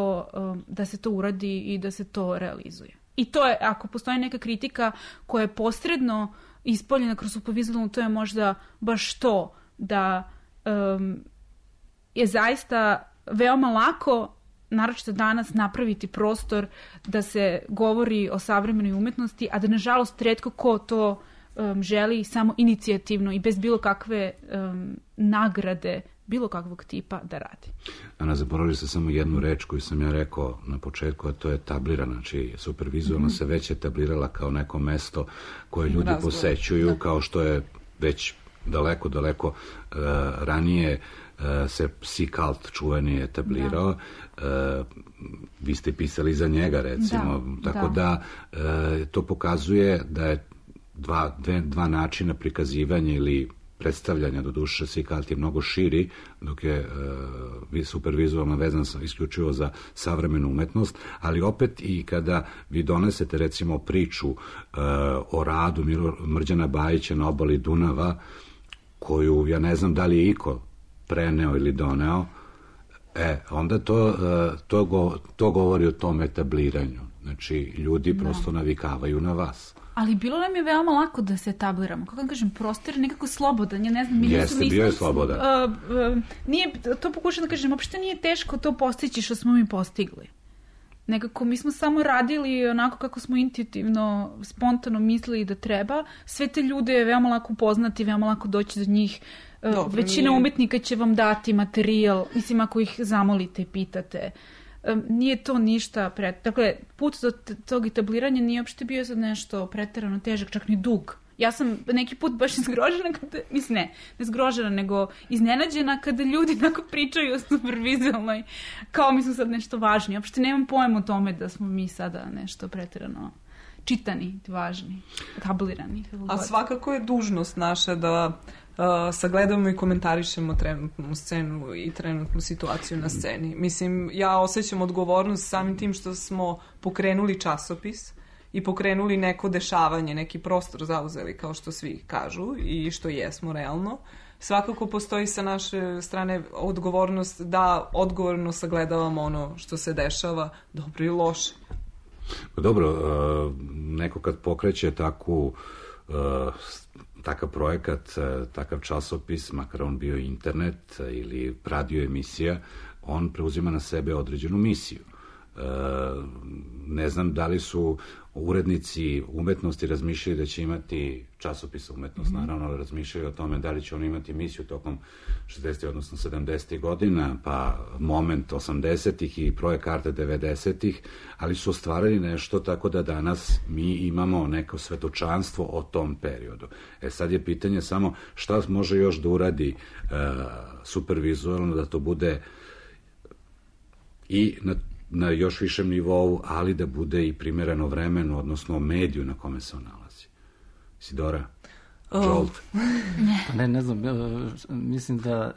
da se to uradi i da se to realizuje. I to je, ako postoji neka kritika koja je posredno ispoljena kroz supervizualnu, to je možda baš to da je zaista veoma lako, naročito danas, napraviti prostor da se govori o savremenoj umetnosti, a da nažalost retko ko to želi samo inicijativno i bez bilo kakve nagrade bilo kakvog tipa da radi. Ana, zaboravili ste samo jednu reč koju sam ja rekao na početku, a to je tablirana. Znači, supervizualno se već etablirala kao neko mesto koje ljudi posećuju, kao što je već daleko ranije se Psi-Cult čuveni etablirao. Vi ste pisali za njega, recimo. Tako da to pokazuje da je dva načina prikazivanja ili predstavljanja, do duše Sikalt je mnogo širi, dok je supervizualno vezan isključivo za savremenu umetnost, ali opet i kada vi donesete recimo priču o radu Mrđana Bajića na obali Dunava, koju ja ne znam da li je iko preneo ili doneo, onda to govori o tom etabliranju. Znači, ljudi prosto navikavaju na vas. Ali bilo nam je veoma lako da se etabliramo. Kako kažem, prostor je nekako slobodan. Ja ne znam, Jeste, bio je slobodan. To pokušam da kažem, uopšte nije teško to postići što smo mi postigli. Nekako mi smo samo radili onako kako smo intuitivno, spontano mislili da treba. Sve te ljude je veoma lako upoznati, veoma lako doći do njih. Većina umetnika će vam dati materijal, mislim ako ih zamolite i pitate. Nije to ništa dakle, put do tog etabliranja nije uopšte bio sad nešto preterano težak, čak ni dug. Ja sam neki put baš zgrožena ne zgrožena, nego iznenađena kada ljudi tako pričaju o supervizualnoj, kao mi smo sad nešto važni. Uopšte nemam pojma o tome da smo mi sada nešto preterano čitani, važni, etablirani. A svakako je dužnost naša da sagledamo i komentarišemo trenutnu scenu i trenutnu situaciju na sceni. Mislim, ja osjećam odgovornost samim tim što smo pokrenuli časopis i pokrenuli neko dešavanje, neki prostor zauzeli, kao što svi kažu i što jesmo realno. Svakako postoji sa naše strane odgovornost da odgovorno sagledavamo ono što se dešava, dobro i loše. Dobro, neko kad pokreće takav projekat, takav časopis, makar on bio internet ili radio emisija, on preuzima na sebe određenu misiju. Ne znam da li su urednici umetnosti razmišljali da će imati časopis umetnost, naravno razmišljaju o tome da li će oni imati emisiju tokom 60. odnosno 70. godina, pa moment 80. i projekt karte 90. ali su ostvarili nešto tako da danas mi imamo neko svetočanstvo o tom periodu. Sad je pitanje samo šta može još da uradi supervizualno da to bude i na još višem nivou, ali da bude i primereno vremenu, odnosno mediju na kome se on nalazi. Isidora? Jolt? Ne znam, mislim da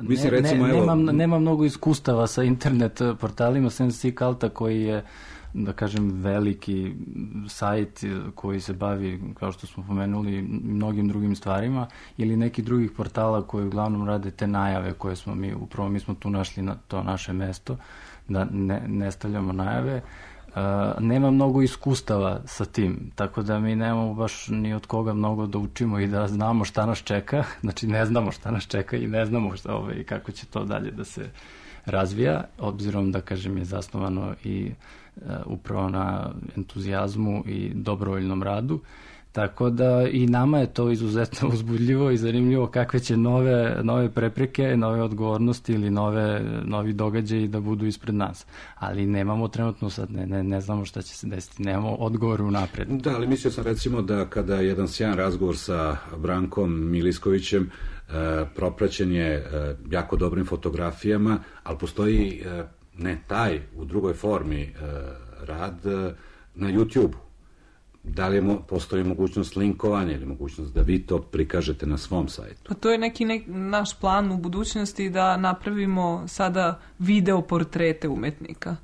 nema mnogo iskustava sa internet portalima, sem Sikalta koji je, da kažem, veliki sajt koji se bavi, kao što smo pomenuli, mnogim drugim stvarima, ili neki drugih portala koji uglavnom rade te najave koje smo mi smo tu našli na to naše mesto, da ne stavljamo najave. Nema mnogo iskustava sa tim, tako da mi nemamo baš ni od koga mnogo da učimo i da znamo šta nas čeka. Znači ne znamo šta nas čeka i ne znamo kako će to dalje da se razvija, obzirom da, kažem, je zasnovano i upravo na entuzijazmu i dobrovoljnom radu. Tako da i nama je to izuzetno uzbudljivo i zanimljivo kakve će nove prepreke, nove odgovornosti ili novi događaji da budu ispred nas. Ali nemamo trenutno sad, ne znamo šta će se desiti, nemamo odgovor unapred. Da, ali mislio sam recimo da kada jedan sjajan razgovor sa Brankom Miliskovićem propraćen je jako dobrim fotografijama, ali postoji ne taj u drugoj formi rad na YouTube-u. Da li postoji mogućnost linkovanja ili mogućnost da vi to prikažete na svom sajtu? Pa to je neki naš plan u budućnosti da napravimo sada video portrete umetnika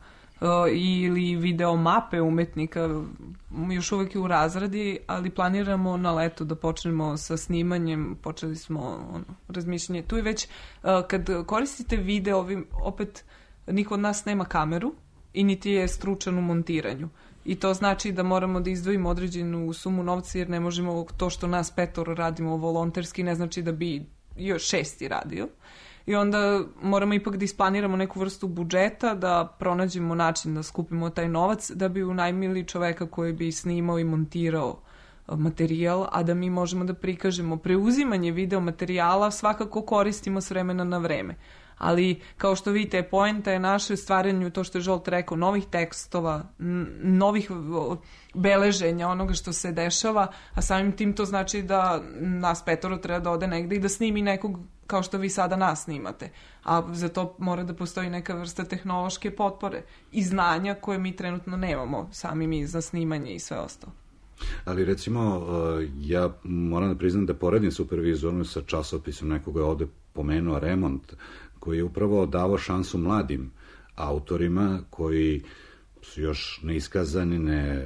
ili video mape umetnika, još uvijek je u razradi, ali planiramo na leto da počnemo sa snimanjem, počeli smo razmišljanje. Tu je već, kad koristite video, opet niko od nas nema kameru i niti je stručan u montiranju. I to znači da moramo da izdvojimo određenu sumu novca, jer ne možemo to što nas 5 radimo volonterski, ne znači da bi još 6 radio. I onda moramo ipak da isplaniramo neku vrstu budžeta, da pronađemo način da skupimo taj novac, da bi unajmili čoveka koji bi snimao i montirao materijal, a da mi možemo da prikažemo preuzimanje video materijala, svakako koristimo s vremena na vreme. Ali, kao što vidite, poenta je naše stvaranju, to što je Žolt rekao, novih tekstova, novih beleženja onoga što se dešava, a samim tim to znači da nas 5 treba da ode negde i da snimi nekog kao što vi sada nas snimate. A za to mora da postoji neka vrsta tehnološke potpore i znanja koje mi trenutno nemamo, sami mi za snimanje i sve ostalo. Ali recimo, ja moram da priznam da poredim supervizualno sa časopisom, nekoga je ovde pomenuo Remont, koji je upravo davao šansu mladim autorima koji su još neiskazani,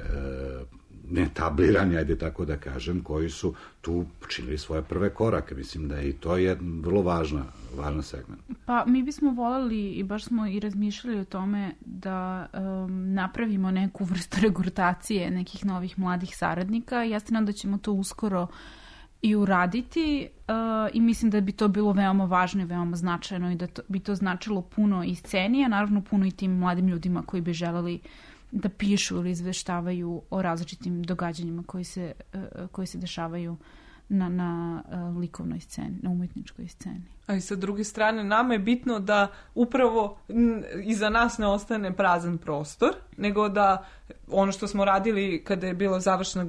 ne tablirani, ajde tako da kažem, koji su tu počinili svoje prve korake. Mislim da je i to je vrlo važan segment. Pa mi bismo voleli i baš smo i razmišljali o tome da napravimo neku vrstu regrutacije nekih novih mladih saradnika. Ja se nadam da ćemo to uskoro i uraditi i mislim da bi to bilo veoma važno i veoma značajno i da bi to značilo puno i sceni, a naravno puno i tim mladim ljudima koji bi želeli da pišu ili izveštavaju o različitim događanjima koji se dešavaju na likovnoj sceni, na umetničkoj sceni. A i sa druge strane, nama je bitno da upravo iza nas ne ostane prazan prostor, nego da ono što smo radili kada je bila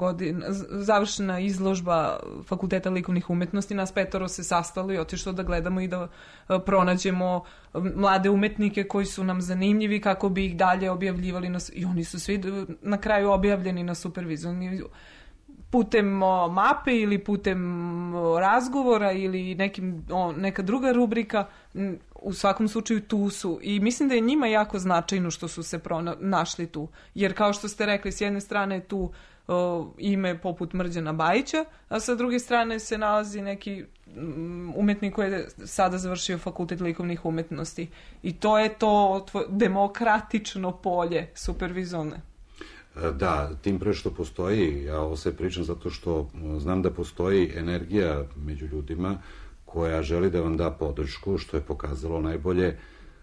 završena izložba Fakulteta likovnih umetnosti, nas 5 se sastalo i otišlo da gledamo i da pronađemo mlade umetnike koji su nam zanimljivi kako bi ih dalje objavljivali i oni su svi na kraju objavljeni na Supervizualni putem mape ili putem razgovora ili neka druga rubrika, u svakom slučaju tu su. I mislim da je njima jako značajno što su se našli tu. Jer kao što ste rekli, s jedne strane je tu ime poput Mrđana Bajića, a sa druge strane se nalazi neki umetnik koji je sada završio Fakultet likovnih umetnosti. I to je to demokratično polje supervizualne. Da, tim pre što postoji, ja ovo sve pričam zato što znam da postoji energija među ljudima koja želi da vam da podršku, što je pokazalo najbolje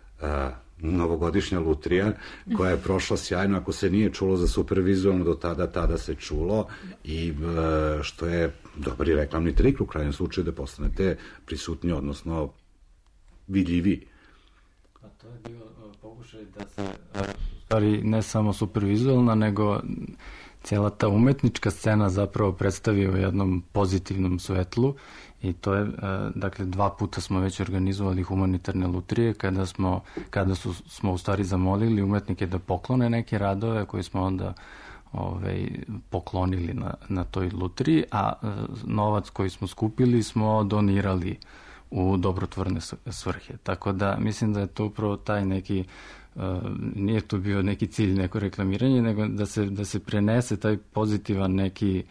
novogodišnja lutrija, koja je prošla sjajno. Ako se nije čulo za supervizualno do tada se čulo, i što je dobri reklamni trik u krajnjem slučaju da postanete prisutni, odnosno vidljivi. A to je bio pokušaj da se stvari ne samo supervizualna, nego cijela ta umetnička scena zapravo predstavi u jednom pozitivnom svetlu, i to je, dakle, 2 puta smo već organizovali humanitarne lutrije kada smo u stvari zamolili umetnike da poklone neke radove koje smo onda poklonili na toj lutriji, a novac koji smo skupili smo donirali u dobrotvorne svrhe. Tako da mislim da je to upravo taj neki, nije to bio neki cilj, neko reklamiranje, nego da se prenese taj pozitivan neki,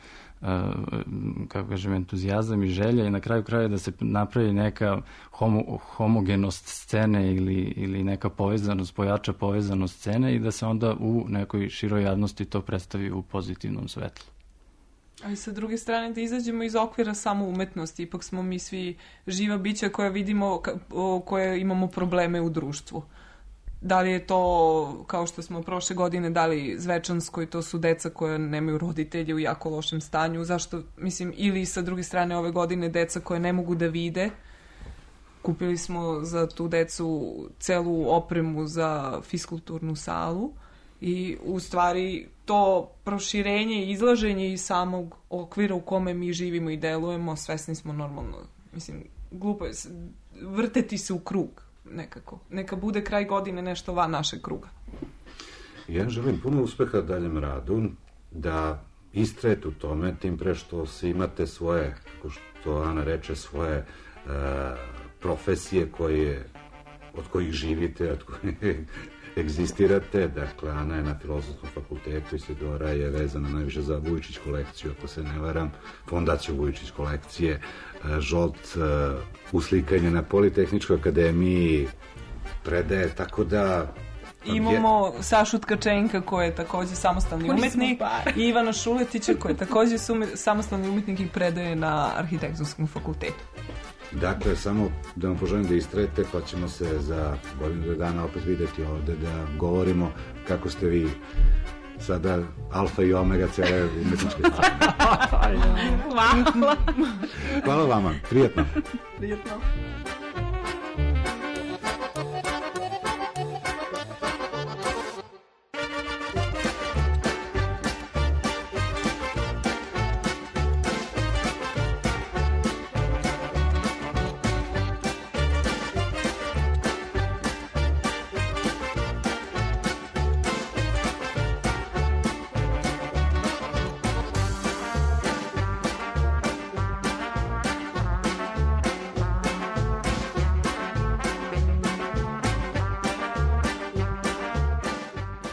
kako kažem, entuzijazam i želja, i na kraju kraja da se napravi neka homogenost scene ili neka povezanost, pojača povezanost scene, i da se onda u nekoj široj javnosti to predstavi u pozitivnom svetlu. A i sa druge strane da izađemo iz okvira samo umetnosti. Ipak smo mi svi živa bića koja vidimo, koje imamo probleme u društvu. Da li je to, kao što smo prošle godine dali Zvečanskoj, to su deca koja nemaju roditelje u jako lošem stanju. Zašto, mislim, ili sa druge strane ove godine deca koje ne mogu da vide. Kupili smo za tu decu celu opremu za fiskulturnu salu. I u stvari to proširenje i izlaženje iz samog okvira u kome mi živimo i delujemo, svesni smo normalno, mislim, glupo je vrteti se u krug nekako. Neka bude kraj godine nešto van našeg kruga. Ja želim puno uspeha daljem radu, da istrajete u tome, tim pre što se imate svoje, kako što Ana reče, svoje profesije od kojih živite, od kojih egzistirate. Dakle, Ana je na Filozofskom fakultetu, Isidora je vezana najviše za Vujičić kolekciju, ako se ne varam, fondaciju Vujičić kolekcije, Žolt uslikanje na Politehničkoj akademiji predaje, tako da... Imamo Sašu Tkačenka koji je takođe samostalni umetnik i Ivana Šuletića koji je takođe samostalni umetnik i predaje na Arhitektonskom fakultetu. Dakle, samo da vam poželim da istrajete, pa ćemo se za godinu dana opet videti ovde da govorimo kako ste vi sada alfa i omega cele umetničke scene. Hvala. Hvala vama, prijatno. Prijatno.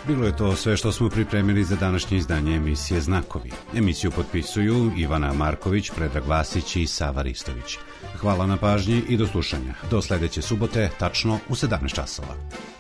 Bilo je to sve što smo pripremili za današnje izdanje emisije Znakovi. Emisiju potpisuju Ivana Marković, Predrag Vasić i Sava Ristović. Hvala na pažnji i do slušanja. Do sledeće subote, tačno u 17 časova.